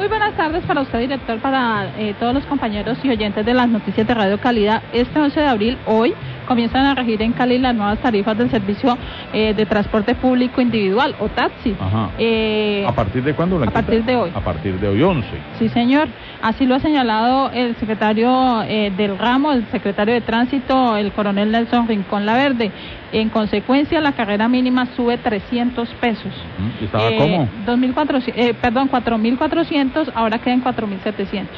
Muy buenas tardes para usted, director, para todos los compañeros y oyentes de las noticias de Radio Calida. Este 11 de abril, hoy, comienzan a regir en Cali las nuevas tarifas del servicio de transporte público individual o taxi. Ajá. ¿A partir de cuándo, Blanquita? A partir de hoy. A partir de hoy, 11. Sí, señor. Así lo ha señalado el secretario del ramo, el secretario de Tránsito, el coronel Nelson Rincón Laverde. En consecuencia, la carrera mínima sube 300 pesos. ¿Estaba cómo? 4.400, ahora quedan 4.700.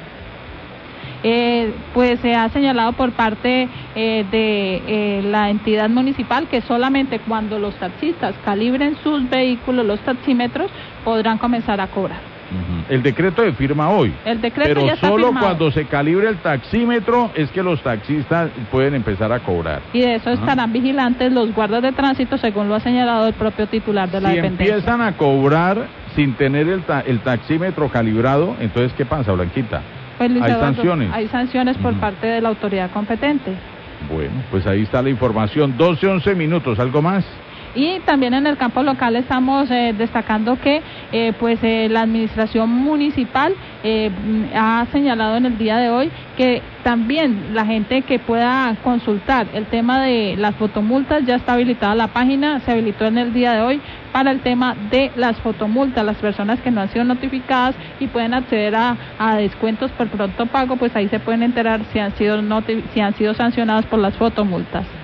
Pues se ha señalado por parte de la entidad municipal que solamente cuando los taxistas calibren sus vehículos, los taxímetros, podrán comenzar a cobrar. El decreto de firma hoy. El decreto pero ya está solo firmado. Cuando se calibre el taxímetro es que los taxistas pueden empezar a cobrar. Y de eso estarán vigilantes los guardas de tránsito, según lo ha señalado el propio titular de la dependencia. Si empiezan a cobrar sin tener el taxímetro calibrado, entonces ¿qué pasa, Blanquita? Pues, Luis ¿Hay Eduardo, sanciones? Hay sanciones por parte de la autoridad competente. Bueno, pues ahí está la información. 12-11 minutos, ¿algo más? Y también en el campo local estamos destacando que la administración municipal ha señalado en el día de hoy que también la gente que pueda consultar el tema de las fotomultas, ya está habilitada la página, se habilitó en el día de hoy para el tema de las fotomultas. Las personas que no han sido notificadas y pueden acceder a descuentos por pronto pago, pues ahí se pueden enterar si han sido sancionadas por las fotomultas.